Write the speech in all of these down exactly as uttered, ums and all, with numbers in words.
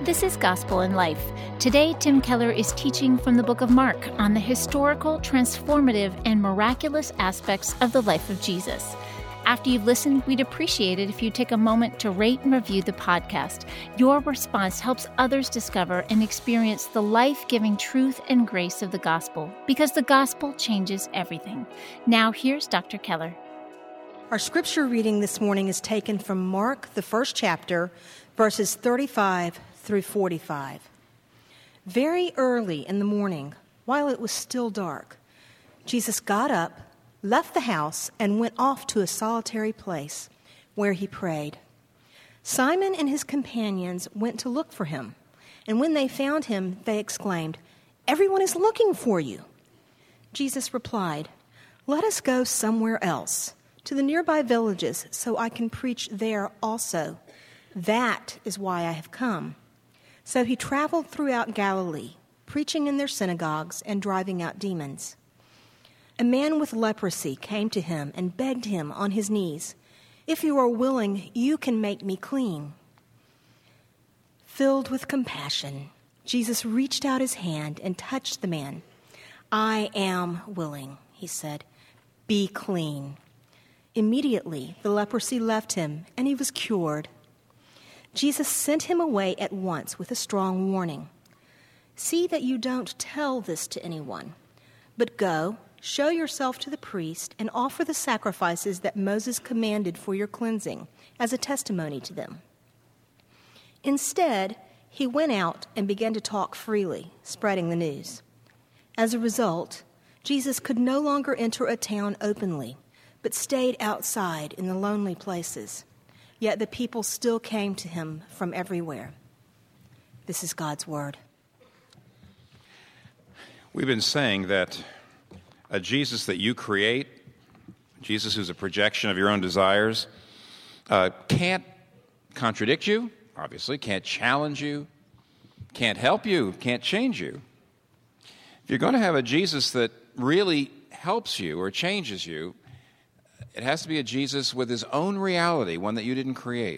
This is Gospel in Life. Today, Tim Keller is teaching from the book of Mark on the historical, transformative, and miraculous aspects of the life of Jesus. After you've listened, we'd appreciate it if you take a moment to rate and review the podcast. Your response helps others discover and experience the life-giving truth and grace of the gospel, because the gospel changes everything. Now, here's Doctor Keller. Our scripture reading this morning is taken from Mark, the first chapter, verses thirty-five through forty-five. Very early in the morning, while it was still dark, Jesus got up, left the house, and went off to a solitary place where he prayed. Simon and his companions went to look for him, and when they found him, they exclaimed, "Everyone is looking for you." Jesus replied, "Let us go somewhere else, to the nearby villages, so I can preach there also. That is why I have come." So he traveled throughout Galilee, preaching in their synagogues and driving out demons. A man with leprosy came to him and begged him on his knees, "If you are willing, you can make me clean." Filled with compassion, Jesus reached out his hand and touched the man. "I am willing," he said. "Be clean." Immediately, the leprosy left him, and he was cured. Jesus sent him away at once with a strong warning. "See that you don't tell this to anyone, but go, show yourself to the priest, and offer the sacrifices that Moses commanded for your cleansing as a testimony to them." Instead, he went out and began to talk freely, spreading the news. As a result, Jesus could no longer enter a town openly, but stayed outside in the lonely places. Yet the people still came to him from everywhere. This is God's word. We've been saying that a Jesus that you create, Jesus who's a projection of your own desires, uh, can't contradict you, obviously, can't challenge you, can't help you, can't change you. If you're going to have a Jesus that really helps you or changes you, it has to be a Jesus with his own reality, one that you didn't create.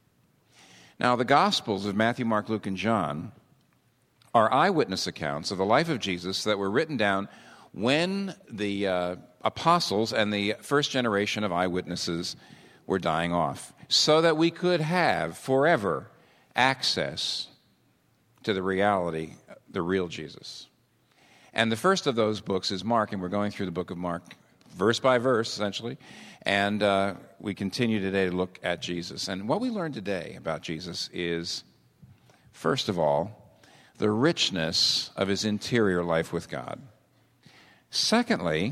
Now, the Gospels of Matthew, Mark, Luke, and John are eyewitness accounts of the life of Jesus that were written down when the uh, apostles and the first generation of eyewitnesses were dying off, so that we could have forever access to the reality, the real Jesus. And the first of those books is Mark, and we're going through the book of Mark verse by verse, essentially, and uh, we continue today to look at Jesus. And what we learned today about Jesus is, first of all, the richness of his interior life with God. Secondly,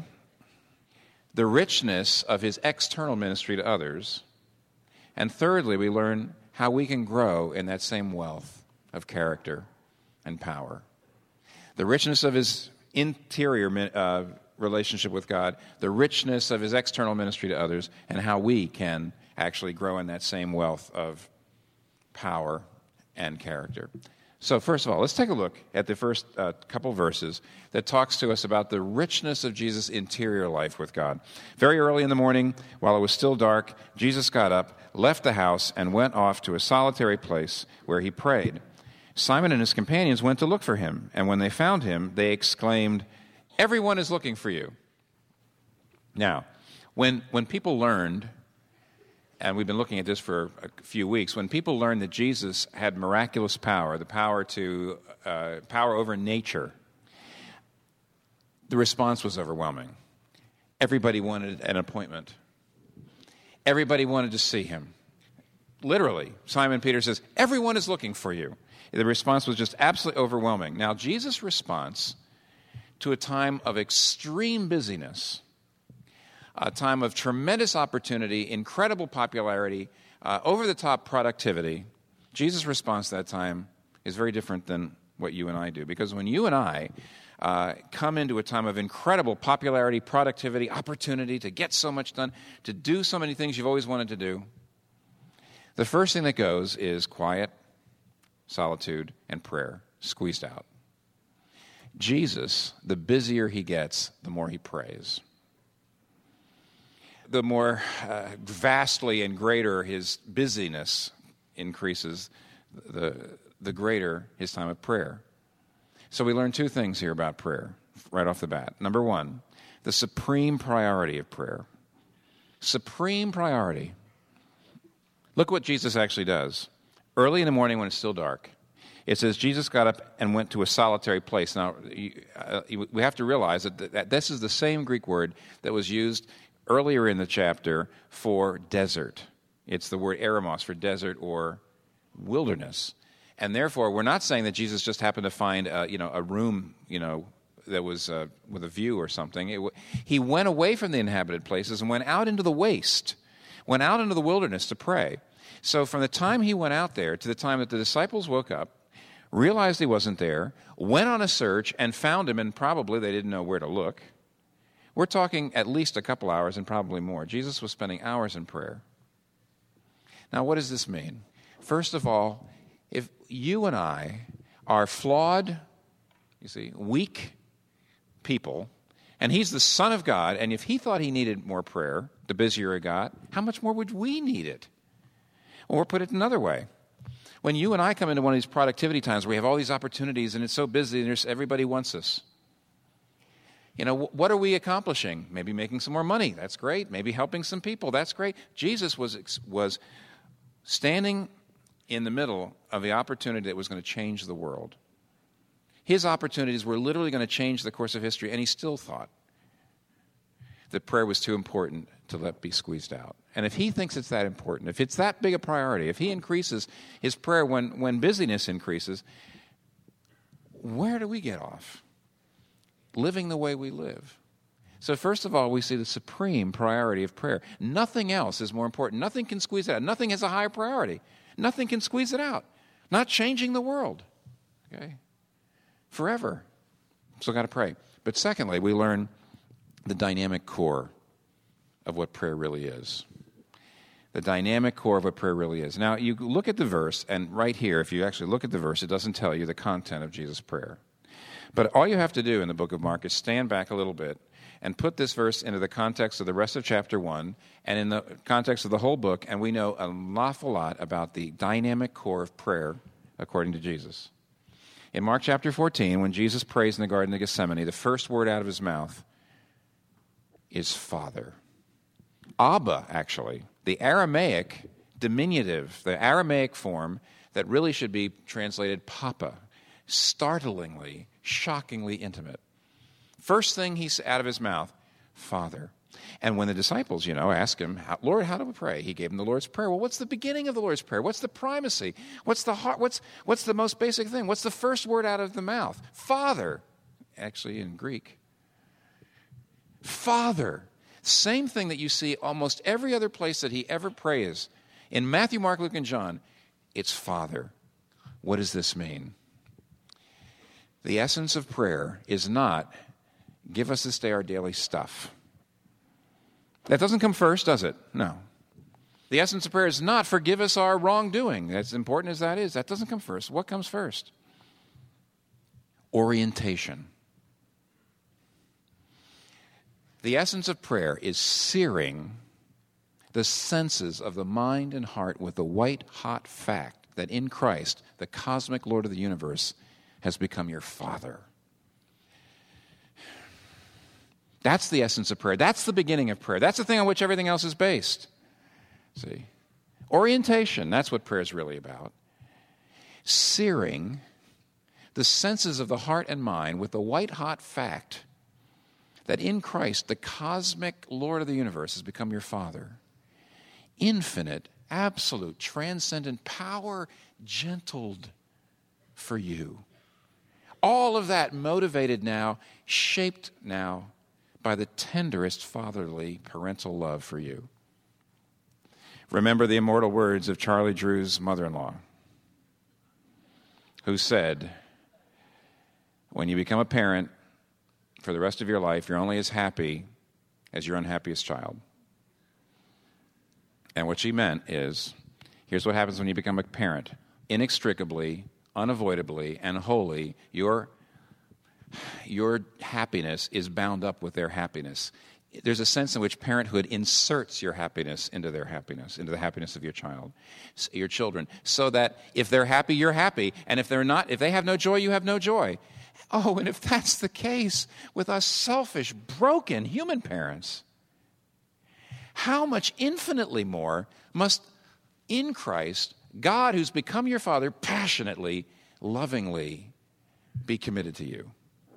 the richness of his external ministry to others. And thirdly, we learn how we can grow in that same wealth of character and power. The richness of his interior uh, relationship with God, the richness of his external ministry to others, and how we can actually grow in that same wealth of power and character. So first of all, let's take a look at the first uh, couple verses that talks to us about the richness of Jesus' interior life with God. Very early in the morning, while it was still dark, Jesus got up, left the house, and went off to a solitary place where he prayed. Simon and his companions went to look for him, and when they found him, they exclaimed, "Everyone is looking for you." Now, when when people learned, and we've been looking at this for a few weeks, when people learned that Jesus had miraculous power, the power to uh, power over nature, the response was overwhelming. Everybody wanted an appointment. Everybody wanted to see him. Literally, Simon Peter says, "Everyone is looking for you." The response was just absolutely overwhelming. Now, Jesus' response to a time of extreme busyness, a time of tremendous opportunity, incredible popularity, uh, over-the-top productivity, Jesus' response to that time is very different than what you and I do. Because when you and I uh, come into a time of incredible popularity, productivity, opportunity to get so much done, to do so many things you've always wanted to do, the first thing that goes is quiet, solitude, and prayer, squeezed out. Jesus, the busier he gets, the more he prays. The more uh, vastly and greater his busyness increases, the the greater his time of prayer. So we learn two things here about prayer right off the bat. Number one, the supreme priority of prayer. Supreme priority. Look what Jesus actually does. Early in the morning when it's still dark, it says Jesus got up and went to a solitary place. Now, uh, we have to realize that, that this is the same Greek word that was used earlier in the chapter for desert. It's the word eremos for desert or wilderness. And therefore, we're not saying that Jesus just happened to find uh, you know, a room, you know, that was uh, with a view or something. It w- he went away from the inhabited places and went out into the waste, went out into the wilderness to pray. So from the time he went out there to the time that the disciples woke up, realized he wasn't there, went on a search and found him, and probably they didn't know where to look. We're talking at least a couple hours and probably more. Jesus was spending hours in prayer. Now, what does this mean? First of all, if you and I are flawed, you see, weak people, and he's the Son of God, and if he thought he needed more prayer, the busier he got, how much more would we need it? Or put it another way, when you and I come into one of these productivity times where we have all these opportunities and it's so busy and there's, everybody wants us, you know, what are we accomplishing? Maybe making some more money. That's great. Maybe helping some people. That's great. Jesus was was standing in the middle of the opportunity that was going to change the world. His opportunities were literally going to change the course of history, and he still thought that prayer was too important to let be squeezed out. And if he thinks it's that important, if it's that big a priority, if he increases his prayer when, when busyness increases, where do we get off? Living the way we live. So first of all, we see the supreme priority of prayer. Nothing else is more important. Nothing can squeeze it out. Nothing has a higher priority. Nothing can squeeze it out. Not changing the world. Okay? Forever. So got to pray. But secondly, we learn the dynamic core of what prayer really is. The dynamic core of what prayer really is. Now, you look at the verse, and right here, if you actually look at the verse, it doesn't tell you the content of Jesus' prayer. But all you have to do in the book of Mark is stand back a little bit and put this verse into the context of the rest of chapter one and in the context of the whole book, and we know an awful lot about the dynamic core of prayer according to Jesus. In Mark chapter fourteen, when Jesus prays in the Garden of Gethsemane, the first word out of his mouth is Father. Abba, actually. The Aramaic diminutive, the Aramaic form that really should be translated Papa. Startlingly, shockingly intimate. First thing he's out of his mouth, Father. And when the disciples, you know, ask him, Lord, how do we pray? He gave them the Lord's Prayer. Well, what's the beginning of the Lord's Prayer? What's the primacy? What's the heart? What's, what's the most basic thing? What's the first word out of the mouth? Father. Actually, in Greek. Father. Same thing that you see almost every other place that he ever prays. In Matthew, Mark, Luke, and John, it's Father. What does this mean? The essence of prayer is not, give us this day our daily stuff. That doesn't come first, does it? No. The essence of prayer is not, forgive us our wrongdoing. As important as that is, that doesn't come first. What comes first? Orientation. The essence of prayer is searing the senses of the mind and heart with the white-hot fact that in Christ, the cosmic Lord of the universe, has become your Father. That's the essence of prayer. That's the beginning of prayer. That's the thing on which everything else is based. See? Orientation, that's what prayer is really about. Searing the senses of the heart and mind with the white-hot fact that in Christ, the cosmic Lord of the universe has become your Father. Infinite, absolute, transcendent power gentled for you. All of that motivated now, shaped now by the tenderest fatherly parental love for you. Remember the immortal words of Charlie Drew's mother-in-law, who said, when you become a parent, for the rest of your life, you're only as happy as your unhappiest child. And what she meant is, here's what happens when you become a parent. Inextricably, unavoidably, and wholly, your, your happiness is bound up with their happiness. there's a sense in which parenthood inserts your happiness into their happiness, into the happiness of your child, your children, so that if they're happy, you're happy, and if they're not, if they have no joy, you have no joy. Oh, and if that's the case with us selfish, broken human parents, how much infinitely more must in Christ God, who's become your Father, passionately, lovingly be committed to you?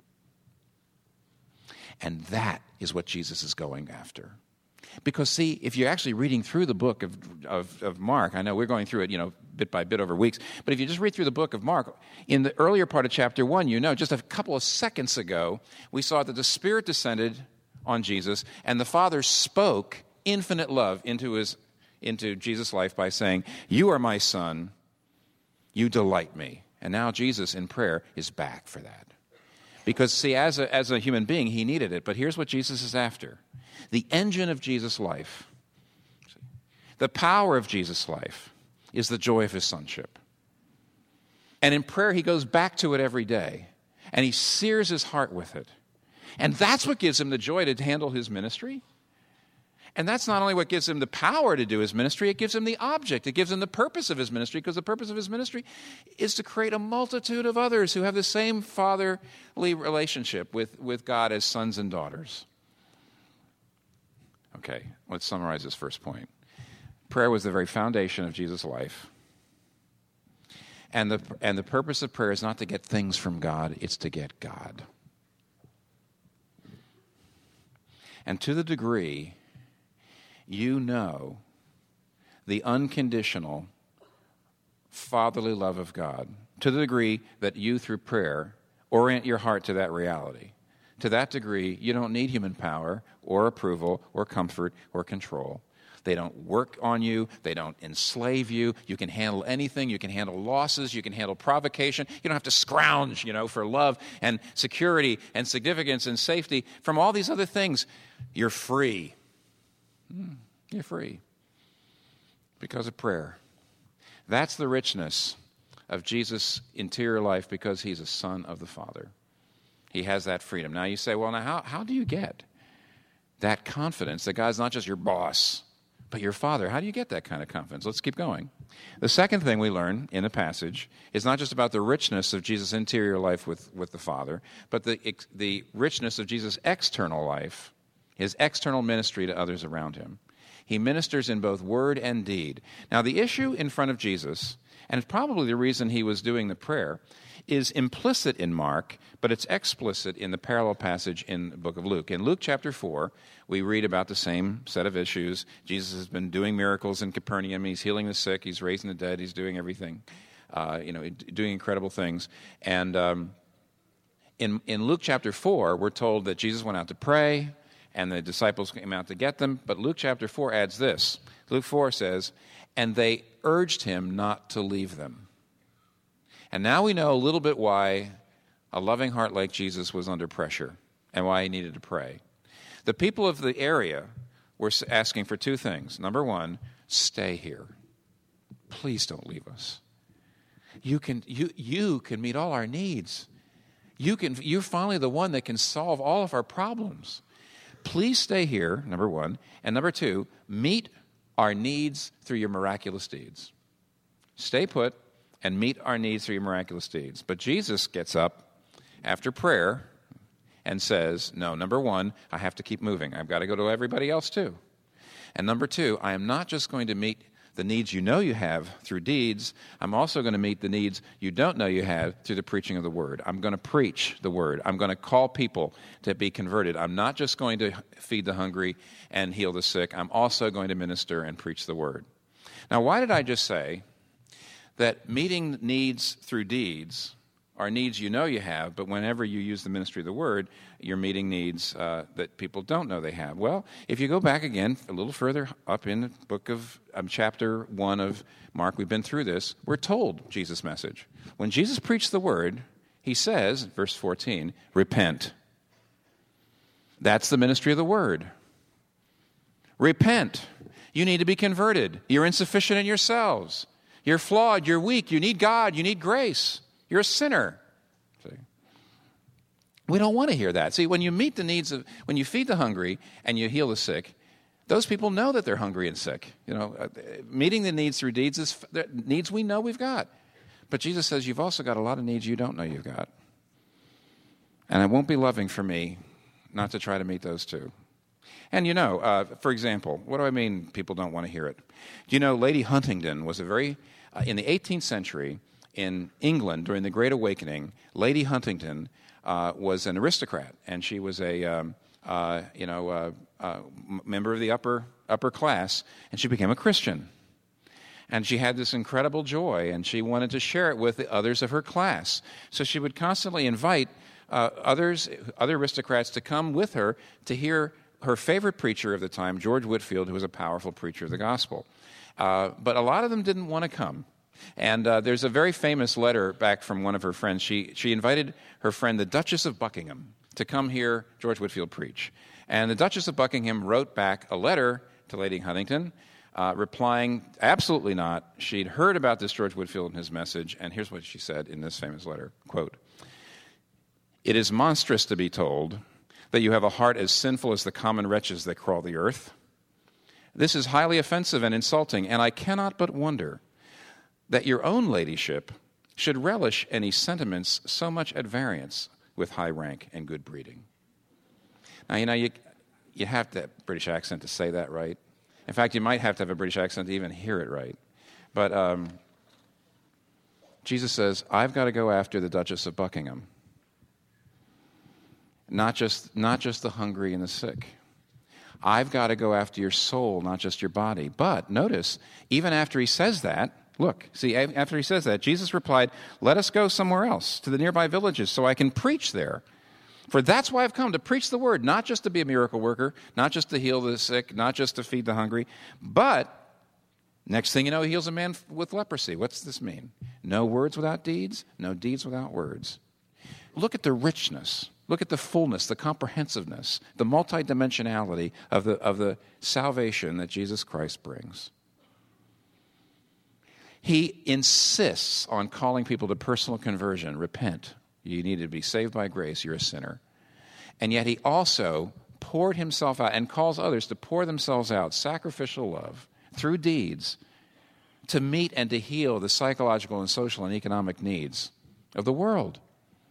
And that is what Jesus is going after. Because, see, if you're actually reading through the book of, of, of Mark, I know we're going through it, you know, bit by bit over weeks, but if you just read through the book of Mark, in the earlier part of chapter one, you know, just a couple of seconds ago, we saw that the Spirit descended on Jesus, and the Father spoke infinite love into his into Jesus' life by saying, "You are my Son, you delight me." And now Jesus, in prayer, is back for that. Because, see, as a, as a human being, he needed it. But here's what Jesus is after. The engine of Jesus' life, the power of Jesus' life, is the joy of his sonship. And in prayer, he goes back to it every day. And he sears his heart with it. And that's what gives him the joy to handle his ministry. And that's not only what gives him the power to do his ministry, it gives him the object. It gives him the purpose of his ministry, because the purpose of his ministry is to create a multitude of others who have the same fatherly relationship with, with God as sons and daughters. Okay, let's summarize this first point. Prayer was the very foundation of Jesus' life. And the, and the purpose of prayer is not to get things from God, it's to get God. And to the degree you know the unconditional fatherly love of God, to the degree that you, through prayer, orient your heart to that reality, to that degree, you don't need human power or approval or comfort or control. They don't work on you. They don't enslave you. You can handle anything. You can handle losses. You can handle provocation. You don't have to scrounge, you know, for love and security and significance and safety from all these other things. You're free. You're free because of prayer. That's the richness of Jesus' interior life, because he's a son of the Father. He has that freedom. Now you say, well, now how, how do you get that confidence that God's not just your boss, but your Father? How do you get that kind of confidence? Let's keep going. The second thing we learn in the passage is not just about the richness of Jesus' interior life with, with the Father, but the, the richness of Jesus' external life, his external ministry to others around him. He ministers in both word and deed. Now, the issue in front of Jesus, and it's probably the reason he was doing the prayer, is implicit in Mark, but it's explicit in the parallel passage in the book of Luke. In Luke chapter four, we read about the same set of issues. Jesus has been doing miracles in Capernaum. He's healing the sick. He's raising the dead. He's doing everything, uh, you know, doing incredible things. And um, in, in Luke chapter four, we're told that Jesus went out to pray, and the disciples came out to get them. But Luke chapter four adds this. Luke four says, and they urged him not to leave them. And now we know a little bit why a loving heart like Jesus was under pressure and why he needed to pray. The people of the area were asking for two things. Number one, stay here. Please don't leave us. You can, you, you can meet all our needs. You can, you're finally the one that can solve all of our problems. Please stay here, number one. And number two, meet our needs through your miraculous deeds. Stay put and meet our needs through your miraculous deeds. But Jesus gets up after prayer and says, no, number one, I have to keep moving. I've got to go to everybody else too. And number two, I am not just going to meet the needs you know you have through deeds. I'm also going to meet the needs you don't know you have through the preaching of the word. I'm going to preach the word. I'm going to call people to be converted. I'm not just going to feed the hungry and heal the sick. I'm also going to minister and preach the word. Now, why did I just say that meeting needs through deeds are needs you know you have, but whenever you use the ministry of the word, you're meeting needs uh, that people don't know they have? Well, if you go back again a little further up in the book of um, chapter one of Mark, we've been through this, we're told Jesus' message. When Jesus preached the word, he says, verse fourteen, repent. That's the ministry of the word. Repent. You need to be converted. You're insufficient in yourselves. You're flawed. You're weak. You need God. You need grace. You're a sinner. See? We don't want to hear that. See, when you meet the needs of, when you feed the hungry and you heal the sick, those people know that they're hungry and sick. You know, uh, meeting the needs through deeds is needs we know we've got. But Jesus says you've also got a lot of needs you don't know you've got. And it won't be loving for me not to try to meet those too. And you know, uh, for example, what do I mean people don't want to hear it? Do you know Lady Huntingdon was a very, uh, in the eighteenth century in England during the Great Awakening, Lady Huntingdon uh, was an aristocrat, and she was a, um, uh, you know, uh, uh, member of the upper upper class, and she became a Christian. And she had this incredible joy, and she wanted to share it with the others of her class. So she would constantly invite uh, others, other aristocrats to come with her to hear her favorite preacher of the time, George Whitefield, who was a powerful preacher of the gospel. Uh, but a lot of them didn't want to come. And uh, there's a very famous letter back from one of her friends. She, she invited her friend, the Duchess of Buckingham, to come hear George Whitefield preach. And the Duchess of Buckingham wrote back a letter to Lady Huntingdon, uh, replying, absolutely not. She'd heard about this George Whitefield and his message, and here's what she said in this famous letter, quote, "It is monstrous to be told that you have a heart as sinful as the common wretches that crawl the earth. This is highly offensive and insulting, and I cannot but wonder that your own ladyship should relish any sentiments so much at variance with high rank and good breeding." Now, you know, you, you have to have a British accent to say that right. In fact, you might have to have a British accent to even hear it right. But um, Jesus says, I've got to go after the Duchess of Buckingham. Not just, not just the hungry and the sick. I've got to go after your soul, not just your body. But notice, even after he says that, look, see, after he says that, Jesus replied, let us go somewhere else, to the nearby villages, so I can preach there. For that's why I've come, to preach the word, not just to be a miracle worker, not just to heal the sick, not just to feed the hungry, but next thing you know, he heals a man with leprosy. What's this mean? No words without deeds, no deeds without words. Look at the richness. Look at the fullness, the comprehensiveness, the multidimensionality of the, of the salvation that Jesus Christ brings. He insists on calling people to personal conversion. Repent. You need to be saved by grace. You're a sinner. And yet he also poured himself out and calls others to pour themselves out, sacrificial love, through deeds, to meet and to heal the psychological and social and economic needs of the world.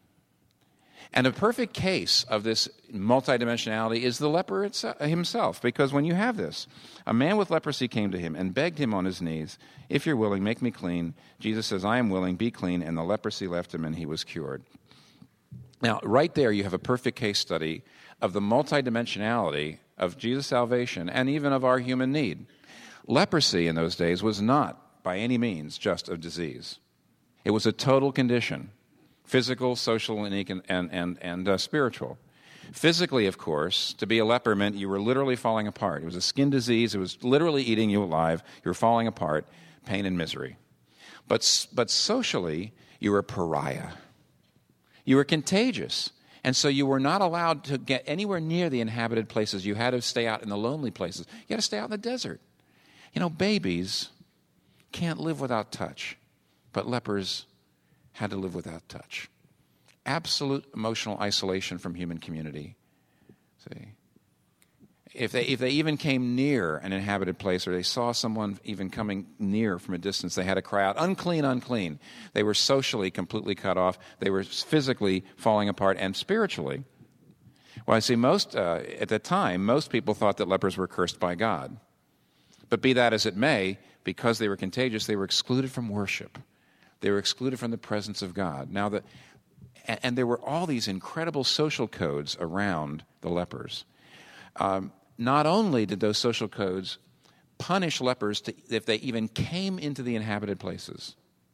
And a perfect case of this multidimensionality is the leper itself, himself, because when you have this, a man with leprosy came to him and begged him on his knees, if you're willing, make me clean. Jesus says, I am willing, be clean, and the leprosy left him and he was cured. Now, right there you have a perfect case study of the multidimensionality of Jesus' salvation and even of our human need. Leprosy in those days was not, by any means, just a disease. It was a total condition. Physical, social, and, and, and, and uh, spiritual. Physically, of course, to be a leper meant you were literally falling apart. It was a skin disease. It was literally eating you alive. You were falling apart, pain and misery. But, but socially, you were a pariah. You were contagious. And so you were not allowed to get anywhere near the inhabited places. You had to stay out in the lonely places. You had to stay out in the desert. You know, babies can't live without touch, but lepers had to live without touch. Absolute emotional isolation from human community. See, if they if they even came near an inhabited place or they saw someone even coming near from a distance, they had to cry out, unclean, unclean. They were socially completely cut off. They were physically falling apart, and spiritually. Well, I see most, uh, at the time, most people thought that lepers were cursed by God. But be that as it may, because they were contagious, they were excluded from worship. They were excluded from the presence of God. Now, the, and there were all these incredible social codes around the lepers. Um, not only did those social codes punish lepers to, if they even came into the inhabited places,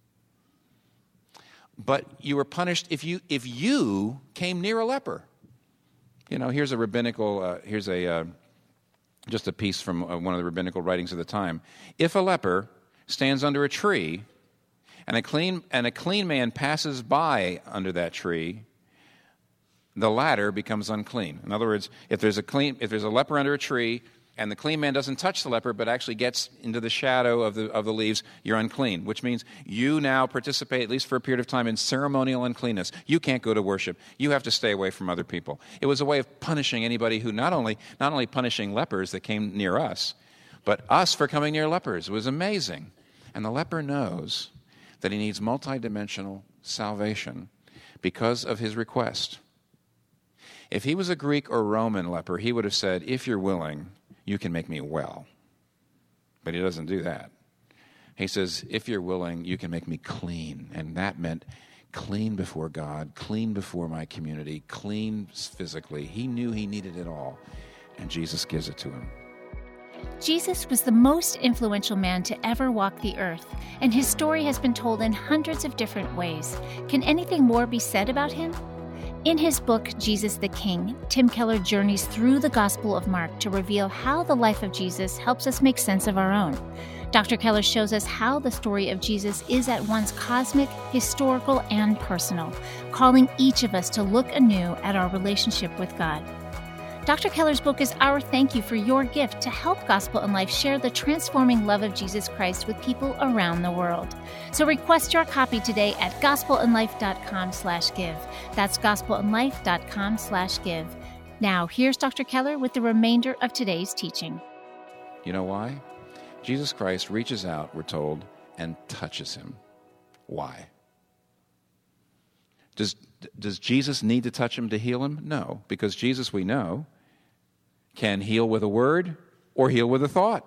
but you were punished if you if you came near a leper. You know, here's a rabbinical. Uh, here's a uh, just a piece from uh, one of the rabbinical writings of the time. If a leper stands under a tree, and a clean and a clean man passes by under that tree, the latter becomes unclean. In other words, if there's a clean, if there's a leper under a tree, and the clean man doesn't touch the leper but actually gets into the shadow of the of the leaves, you're unclean, which means you now participate, at least for a period of time, in ceremonial uncleanness. You can't go to worship. You have to stay away from other people. It was a way of punishing anybody who not only not only punishing lepers that came near us, but us for coming near lepers. It was amazing. And the leper knows that he needs multidimensional salvation because of his request. If he was a Greek or Roman leper, he would have said, if you're willing, you can make me well. But he doesn't do that. He says, if you're willing, you can make me clean. And that meant clean before God, clean before my community, clean physically. He knew he needed it all, and Jesus gives it to him. Jesus was the most influential man to ever walk the earth, and his story has been told in hundreds of different ways. Can anything more be said about him? In his book, Jesus the King, Tim Keller journeys through the Gospel of Mark to reveal how the life of Jesus helps us make sense of our own. Doctor Keller shows us how the story of Jesus is at once cosmic, historical, and personal, calling each of us to look anew at our relationship with God. Doctor Keller's book is our thank you for your gift to help Gospel in Life share the transforming love of Jesus Christ with people around the world. So request your copy today at gospelinlife.com slash give. That's gospelinlife.com slash give. Now, here's Doctor Keller with the remainder of today's teaching. You know why? Jesus Christ reaches out, we're told, and touches him. Why? Does, does Jesus need to touch him to heal him? No, because Jesus, we know, can heal with a word or heal with a thought.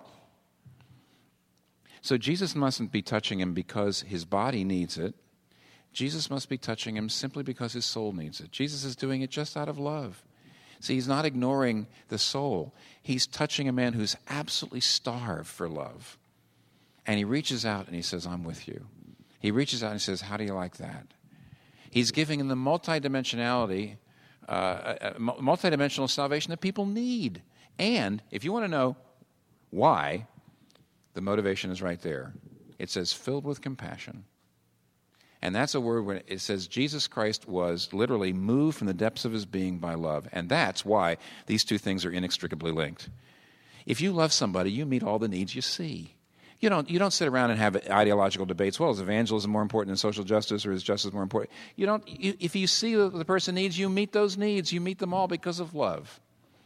So Jesus mustn't be touching him because his body needs it. Jesus must be touching him simply because his soul needs it. Jesus is doing it just out of love. See, he's not ignoring the soul. He's touching a man who's absolutely starved for love. And he reaches out and he says, I'm with you. He reaches out and he says, how do you like that? He's giving him the multidimensionality, uh, a multidimensional salvation that people need. And if you want to know why, the motivation is right there. It says, filled with compassion. And that's a word where it says Jesus Christ was literally moved from the depths of his being by love. And that's why these two things are inextricably linked. If you love somebody, you meet all the needs you see. You don't, you don't sit around and have ideological debates. Well, is evangelism more important than social justice, or is justice more important? You don't. You, if you see what the person needs, you meet those needs. You meet them all because of love.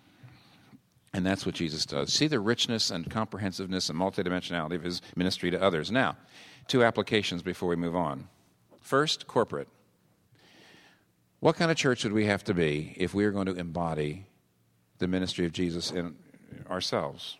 And that's what Jesus does. See the richness and comprehensiveness and multidimensionality of his ministry to others. Now, two applications before we move on. First, corporate. What kind of church would we have to be if we are going to embody the ministry of Jesus in ourselves?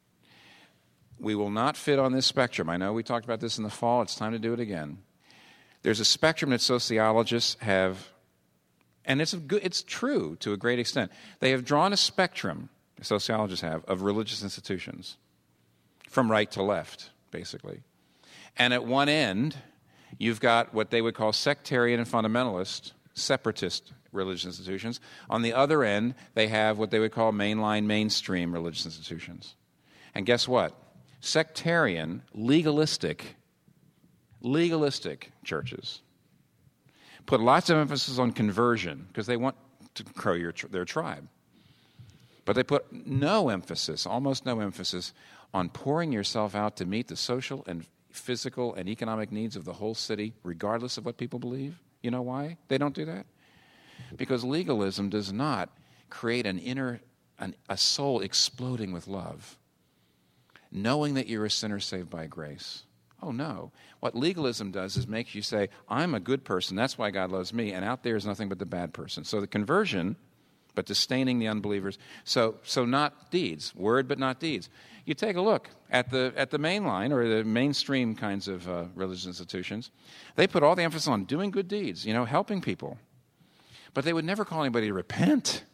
We will not fit on this spectrum. I know we talked about this in the fall. It's time to do it again. There's a spectrum that sociologists have, and it's a good, it's true to a great extent. They have drawn a spectrum, sociologists have, of religious institutions from right to left, basically. And at one end, you've got what they would call sectarian and fundamentalist, separatist religious institutions. On the other end, they have what they would call mainline, mainstream religious institutions. And guess what? Sectarian, legalistic, legalistic churches put lots of emphasis on conversion because they want to grow your, their tribe. But they put no emphasis, almost no emphasis, on pouring yourself out to meet the social and physical and economic needs of the whole city, regardless of what people believe. You know why they don't do that? Because legalism does not create an inner, an, a soul exploding with love, knowing that you're a sinner saved by grace. Oh, no. What legalism does is makes you say, I'm a good person, that's why God loves me, and out there is nothing but the bad person. So the conversion, but disdaining the unbelievers. So so not deeds, word but not deeds. You take a look at the at the mainline or the mainstream kinds of uh, religious institutions. They put all the emphasis on doing good deeds, you know, helping people. But they would never call anybody to repent.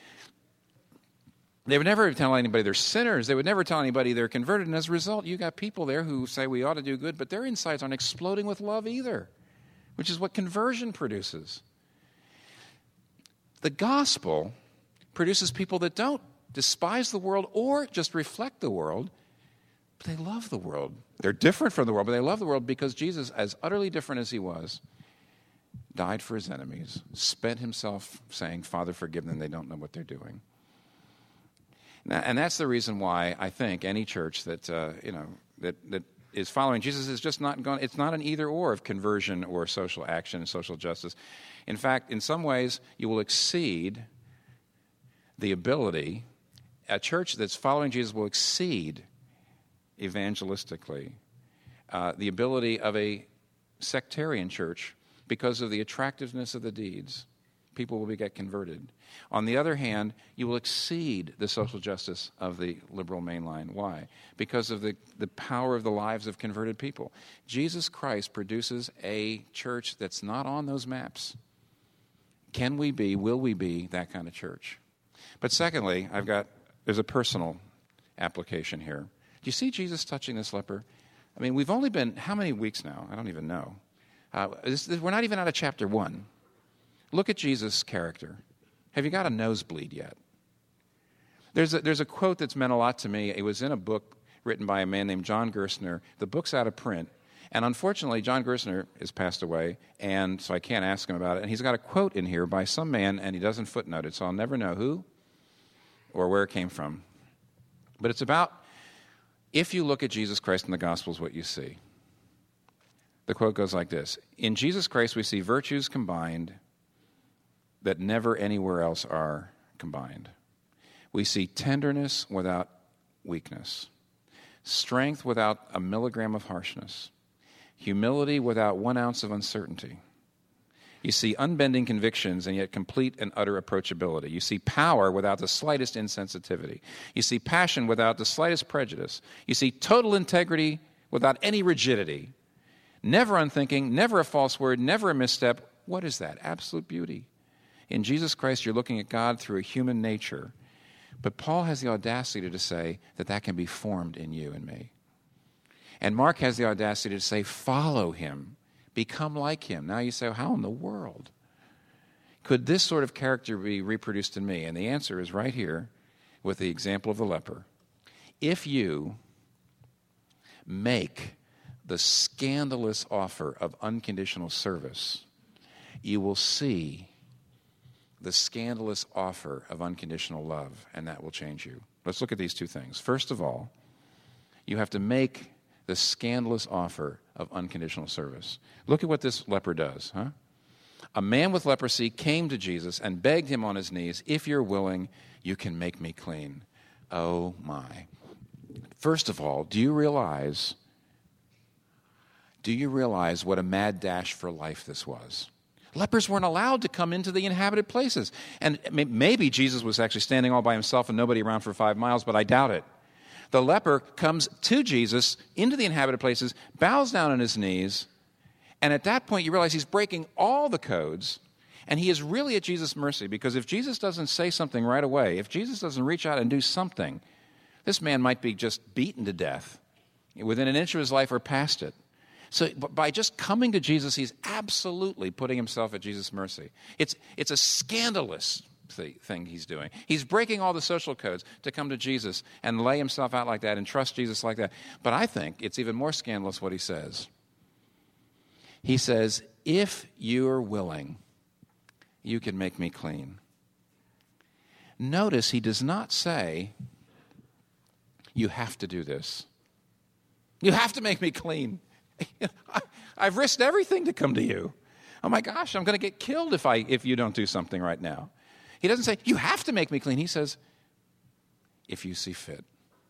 They would never tell anybody they're sinners. They would never tell anybody they're converted. And as a result, you got people there who say we ought to do good, but their insides aren't exploding with love either, which is what conversion produces. The gospel produces people that don't despise the world or just reflect the world, but they love the world. They're different from the world, but they love the world because Jesus, as utterly different as he was, died for his enemies, spent himself saying, Father, forgive them, they don't know what they're doing. And that's the reason why I think any church that, uh, you know, that, that is following Jesus is just not going, it's not an either or of conversion or social action and social justice. In fact, in some ways, you will exceed the ability, a church that's following Jesus will exceed evangelistically uh, the ability of a sectarian church because of the attractiveness of the deeds. People will be, get converted. On the other hand, you will exceed the social justice of the liberal mainline. Why? Because of the, the power of the lives of converted people. Jesus Christ produces a church that's not on those maps. Can we be, will we be that kind of church? But secondly, I've got, there's a personal application here. Do you see Jesus touching this leper? I mean, we've only been, how many weeks now? I don't even know. Uh, this, this, we're not even out of chapter one. Look at Jesus' character. Have you got a nosebleed yet? There's a, there's a quote that's meant a lot to me. It was in a book written by a man named John Gerstner. The book's out of print. And unfortunately, John Gerstner has passed away, and so I can't ask him about it. And he's got a quote in here by some man, and he doesn't footnote it, so I'll never know who or where it came from. But it's about, if you look at Jesus Christ in the Gospels, what you see. The quote goes like this: in Jesus Christ we see virtues combined that never anywhere else are combined. We see tenderness without weakness, strength without a milligram of harshness, humility without one ounce of uncertainty. You see unbending convictions and yet complete and utter approachability. You see power without the slightest insensitivity. You see passion without the slightest prejudice. You see total integrity without any rigidity. Never unthinking, never a false word, never a misstep. What is that? Absolute beauty. In Jesus Christ, you're looking at God through a human nature. But Paul has the audacity to say that that can be formed in you and me. And Mark has the audacity to say, follow him, become like him. Now you say, well, how in the world could this sort of character be reproduced in me? And the answer is right here with the example of the leper. If you make the scandalous offer of unconditional service, you will see the scandalous offer of unconditional love, and that will change you. Let's look at these two things. First of all, you have to make the scandalous offer of unconditional service. Look at what this leper does, huh? A man with leprosy came to Jesus and begged him on his knees, if you're willing, you can make me clean. Oh my. First of all, do you realize, do you realize what a mad dash for life this was? Lepers weren't allowed to come into the inhabited places. And maybe Jesus was actually standing all by himself and nobody around for five miles, but I doubt it. The leper comes to Jesus into the inhabited places, bows down on his knees, and at that point you realize he's breaking all the codes, and he is really at Jesus' mercy, because if Jesus doesn't say something right away, if Jesus doesn't reach out and do something, this man might be just beaten to death within an inch of his life or past it. So by just coming to Jesus, he's absolutely putting himself at Jesus' mercy. It's, it's a scandalous thing he's doing. He's breaking all the social codes to come to Jesus and lay himself out like that and trust Jesus like that. But I think it's even more scandalous what he says. He says, if you are willing, you can make me clean. Notice he does not say, you have to do this. You have to make me clean. I've risked everything to come to you. Oh my gosh, I'm going to get killed if I if you don't do something right now. He doesn't say, you have to make me clean. He says, if you see fit.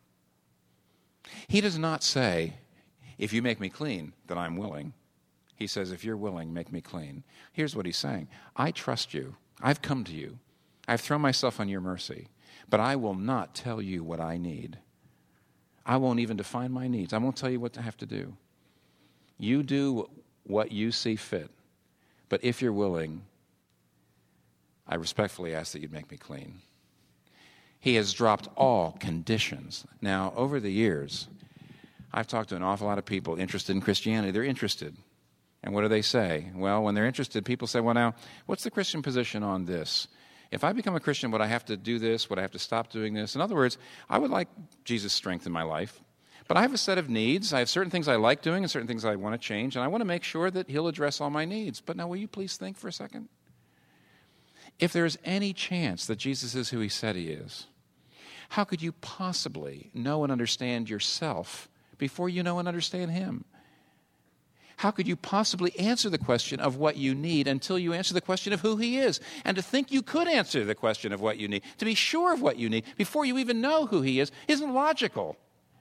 He does not say, if you make me clean, then I'm willing. He says, if you're willing, make me clean. Here's what he's saying. I trust you. I've come to you. I've thrown myself on your mercy. But I will not tell you what I need. I won't even define my needs. I won't tell you what to have to do. You do what you see fit. But if you're willing, I respectfully ask that you'd make me clean. He has dropped all conditions. Now, over the years, I've talked to an awful lot of people interested in Christianity. They're interested. And what do they say? Well, when they're interested, people say, well, now, what's the Christian position on this? If I become a Christian, would I have to do this? Would I have to stop doing this? In other words, I would like Jesus' strength in my life. But I have a set of needs. I have certain things I like doing and certain things I want to change, and I want to make sure that he'll address all my needs. But now, will you please think for a second? If there is any chance that Jesus is who he said he is, How could you possibly know and understand yourself before you know and understand him? How could you possibly answer the question of what you need until you answer the question of who he is? And to think you could answer the question of what you need, to be sure of what you need before you even know who he is, isn't logical.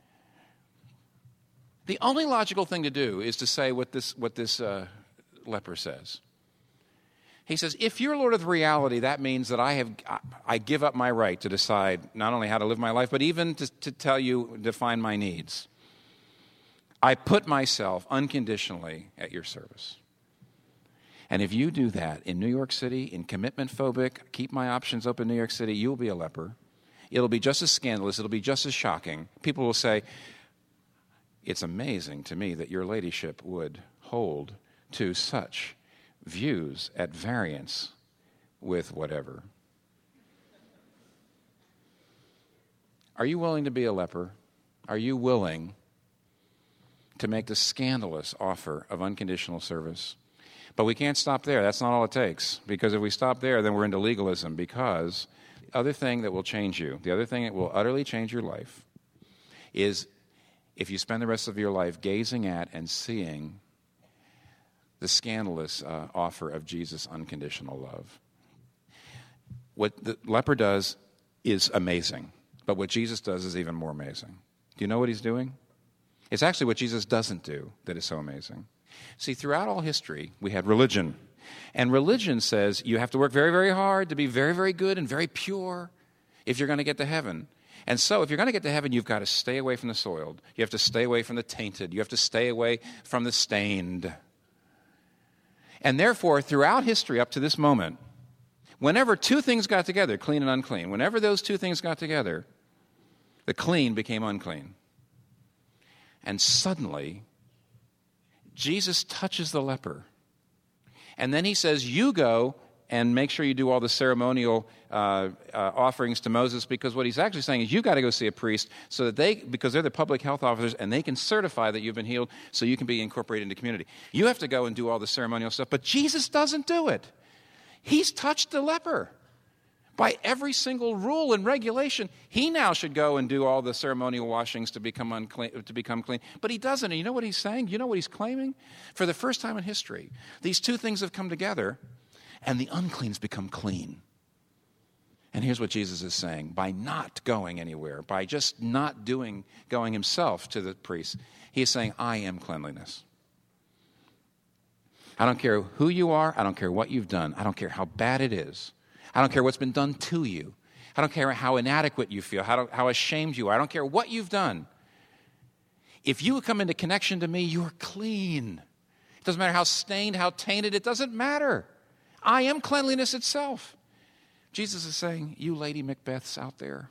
The only logical thing to do is to say what this, what this uh, leper says. He says, if you're Lord of reality, that means that I have, I give up my right to decide not only how to live my life, but even to, to tell you, define my needs. I put myself unconditionally at your service. And if you do that in New York City, in commitment phobic, keep my options open New York City, you'll be a leper. It'll be just as scandalous. It'll be just as shocking. People will say, it's amazing to me that your ladyship would hold to such views at variance with whatever. Are you willing to be a leper? Are you willing to make the scandalous offer of unconditional service? But we can't stop there. That's not all it takes. Because if we stop there, then we're into legalism. Because the other thing that will change you, the other thing that will utterly change your life, is if you spend the rest of your life gazing at and seeing the scandalous uh, offer of Jesus' unconditional love. What the leper does is amazing. But what Jesus does is even more amazing. Do you know what he's doing? It's actually what Jesus doesn't do that is so amazing. See, throughout all history, we had religion. And religion says you have to work very, very hard to be very, very good and very pure if you're going to get to heaven. And so if you're going to get to heaven, you've got to stay away from the soiled. You have to stay away from the tainted. You have to stay away from the stained. And therefore, throughout history up to this moment, whenever two things got together, clean and unclean, whenever those two things got together, the clean became unclean. And suddenly, Jesus touches the leper. And then he says, you go and make sure you do all the ceremonial uh, uh, offerings to Moses, because what he's actually saying is you got to go see a priest so that they, because they're the public health officers, and they can certify that you've been healed so you can be incorporated into the community. You have to go and do all the ceremonial stuff, but Jesus doesn't do it. He's touched the leper. By every single rule and regulation, he now should go and do all the ceremonial washings to become unclean, to become clean. But he doesn't. And you know what he's saying? You know what he's claiming? For the first time in history, these two things have come together, and the unclean's become clean. And here's what Jesus is saying. By not going anywhere, by just not doing, going himself to the priest, he is saying, I am cleanliness. I don't care who you are. I don't care what you've done. I don't care how bad it is. I don't care what's been done to you. I don't care how inadequate you feel, how, how ashamed you are. I don't care what you've done. If you come into connection to me, you're clean. It doesn't matter how stained, how tainted, it doesn't matter. I am cleanliness itself. Jesus is saying, you Lady Macbeths out there,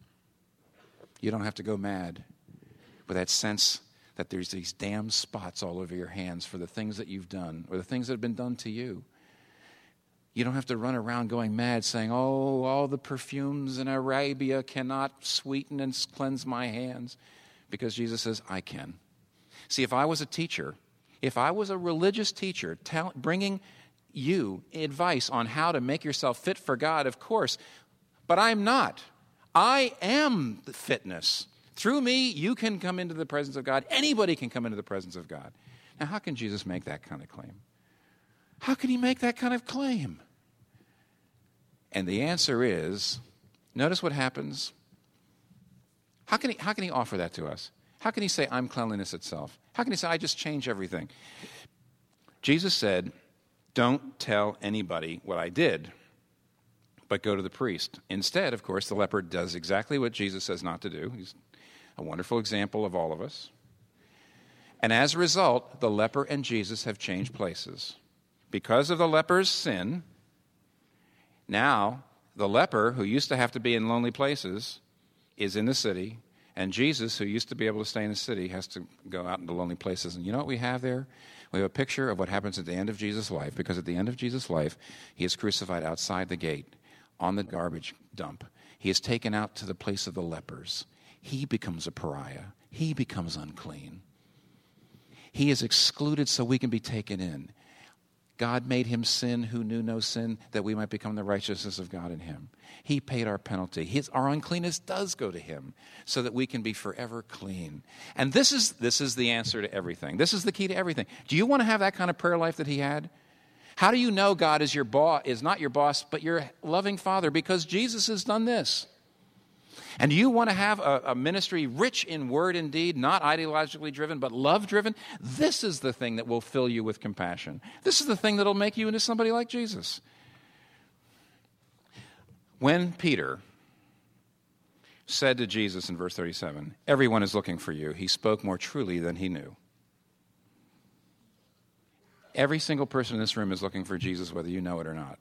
you don't have to go mad with that sense that there's these damn spots all over your hands for the things that you've done or the things that have been done to you. You don't have to run around going mad saying, oh, all the perfumes in Arabia cannot sweeten and cleanse my hands. Because Jesus says, I can. See, if I was a teacher, if I was a religious teacher tell, bringing you advice on how to make yourself fit for God, of course, but I'm not. I am the fitness. Through me, you can come into the presence of God. Anybody can come into the presence of God. Now, how can Jesus make that kind of claim? How can he make that kind of claim? And the answer is, notice what happens. How can he, how can he offer that to us? How can he say, I'm cleanliness itself? How can he say, I just change everything? Jesus said, don't tell anybody what I did, but go to the priest. Instead, of course, the leper does exactly what Jesus says not to do. He's a wonderful example of all of us. And as a result, the leper and Jesus have changed places. Because of the leper's sin, now the leper, who used to have to be in lonely places, is in the city, and Jesus, who used to be able to stay in the city, has to go out into lonely places. And you know what we have there? We have a picture of what happens at the end of Jesus' life, because at the end of Jesus' life, he is crucified outside the gate, on the garbage dump. He is taken out to the place of the lepers. He becomes a pariah. He becomes unclean. He is excluded so we can be taken in. God made him sin who knew no sin, that we might become the righteousness of God in him. He paid our penalty. His, our uncleanness does go to him so that we can be forever clean. And this is, this is the answer to everything. This is the key to everything. Do you want to have that kind of prayer life that he had? How do you know God is your boss, is not your boss, but your loving Father? Because Jesus has done this. And do you want to have a, a ministry rich in word and deed, not ideologically driven, but love driven? This is the thing that will fill you with compassion. This is the thing that will make you into somebody like Jesus. When Peter said to Jesus in verse thirty-seven, "Everyone is looking for you," he spoke more truly than he knew. Every single person in this room is looking for Jesus, whether you know it or not.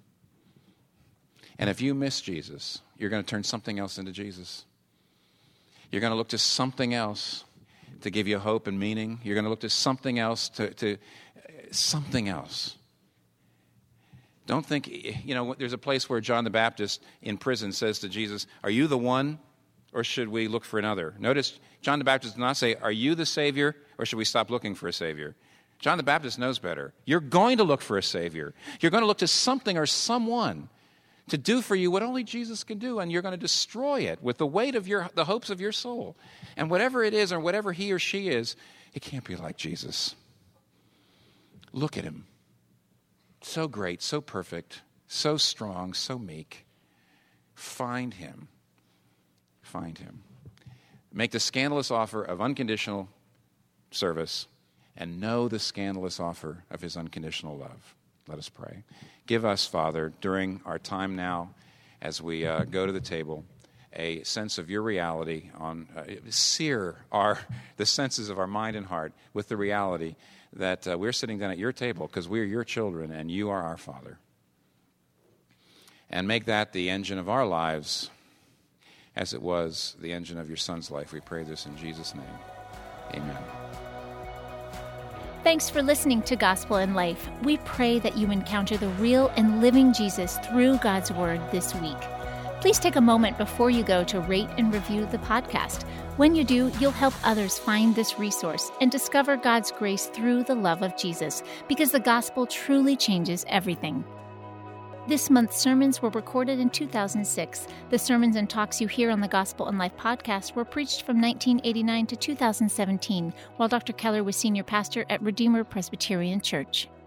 And if you miss Jesus, you're going to turn something else into Jesus. You're going to look to something else to give you hope and meaning. You're going to look to something else to, to something else. Don't think, you know, there's a place where John the Baptist in prison says to Jesus, "Are you the one, or should we look for another?" Notice, John the Baptist does not say, "Are you the Savior, or should we stop looking for a Savior?" John the Baptist knows better. You're going to look for a Savior. You're going to look to something or someone to do for you what only Jesus can do, and you're going to destroy it with the weight of your the hopes of your soul. And whatever it is, or whatever he or she is, it can't be like Jesus. Look at him. So great, so perfect, so strong, so meek. Find him. Find him. Make the scandalous offer of unconditional service, and know the scandalous offer of his unconditional love. Let us pray. Give us, Father, during our time now, as we uh, go to the table, a sense of your reality. On uh, sear our the senses of our mind and heart with the reality that uh, we're sitting down at your table because we're your children and you are our Father. And make that the engine of our lives as it was the engine of your Son's life. We pray this in Jesus' name. Amen. Thanks for listening to Gospel in Life. We pray that you encounter the real and living Jesus through God's Word this week. Please take a moment before you go to rate and review the podcast. When you do, you'll help others find this resource and discover God's grace through the love of Jesus, because the gospel truly changes everything. This month's sermons were recorded in two thousand six. The sermons and talks you hear on the Gospel in Life podcast were preached from nineteen eighty-nine to two thousand seventeen, while Doctor Keller was senior pastor at Redeemer Presbyterian Church.